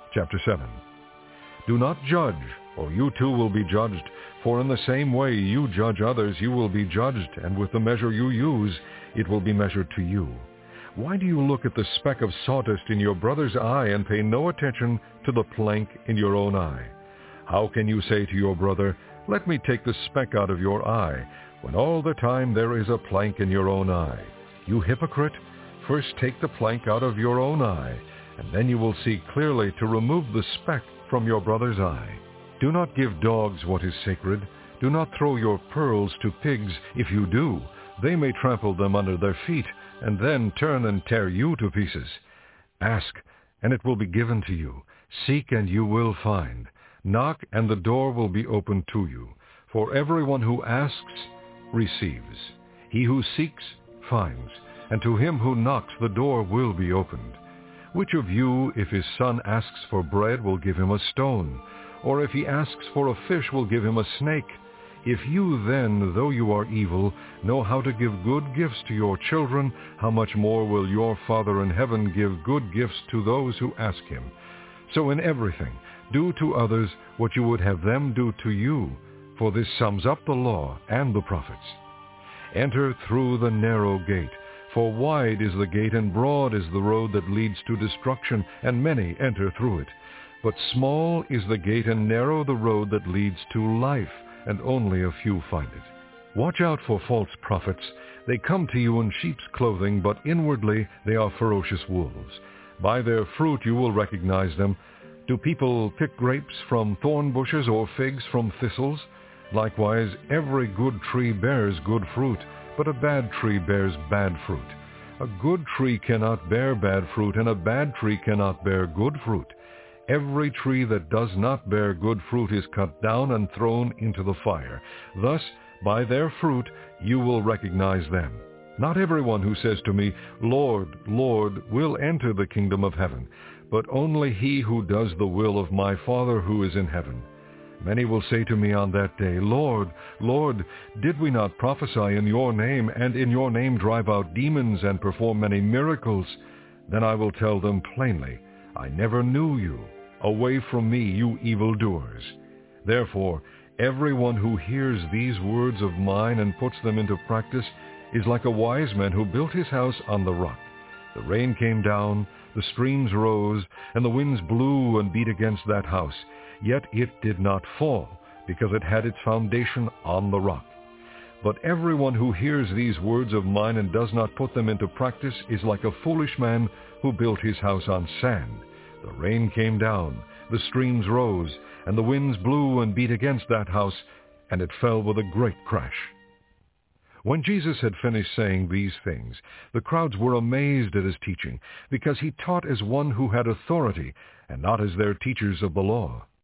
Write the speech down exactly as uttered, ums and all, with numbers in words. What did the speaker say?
Chapter seven. Do not judge, or you too will be judged. For in the same way you judge others, you will be judged, and with the measure you use, it will be measured to you. Why do you look at the speck of sawdust in your brother's eye and pay no attention to the plank in your own eye? How can you say to your brother, "Let me take the speck out of your eye," when all the time there is a plank in your own eye? You hypocrite, first take the plank out of your own eye, and then you will see clearly to remove the speck from your brother's eye. Do not give dogs what is sacred. Do not throw your pearls to pigs. If you do, they may trample them under their feet, and then turn and tear you to pieces. Ask, and it will be given to you. Seek, and you will find. Knock, and the door will be opened to you. For everyone who asks, receives. He who seeks, finds. And to him who knocks, the door will be opened. Which of you, if his son asks for bread, will give him a stone? Or if he asks for a fish, will give him a snake? If you then, though you are evil, know how to give good gifts to your children, how much more will your Father in heaven give good gifts to those who ask him? So in everything, do to others what you would have them do to you, for this sums up the law and the prophets. Enter through the narrow gate, for wide is the gate and broad is the road that leads to destruction, and many enter through it. But small is the gate and narrow the road that leads to life, and only a few find it. Watch out for false prophets. They come to you in sheep's clothing, but inwardly they are ferocious wolves. By their fruit you will recognize them. Do people pick grapes from thorn bushes or figs from thistles? Likewise, every good tree bears good fruit, but a bad tree bears bad fruit. A good tree cannot bear bad fruit, and a bad tree cannot bear good fruit. Every tree that does not bear good fruit is cut down and thrown into the fire. Thus, by their fruit you will recognize them. Not everyone who says to me, "Lord, Lord," will enter the kingdom of heaven, but only he who does the will of my Father who is in heaven. Many will say to me on that day, "Lord, Lord, did we not prophesy in your name, and in your name drive out demons and perform many miracles?" Then I will tell them plainly, "I never knew you. Away from me, you evildoers." Therefore, everyone who hears these words of mine and puts them into practice is like a wise man who built his house on the rock. The rain came down, the streams rose, and the winds blew and beat against that house. Yet it did not fall, because it had its foundation on the rock. But everyone who hears these words of mine and does not put them into practice is like a foolish man who built his house on sand. The rain came down, the streams rose, and the winds blew and beat against that house, and it fell with a great crash. When Jesus had finished saying these things, the crowds were amazed at his teaching, because he taught as one who had authority, and not as their teachers of the law.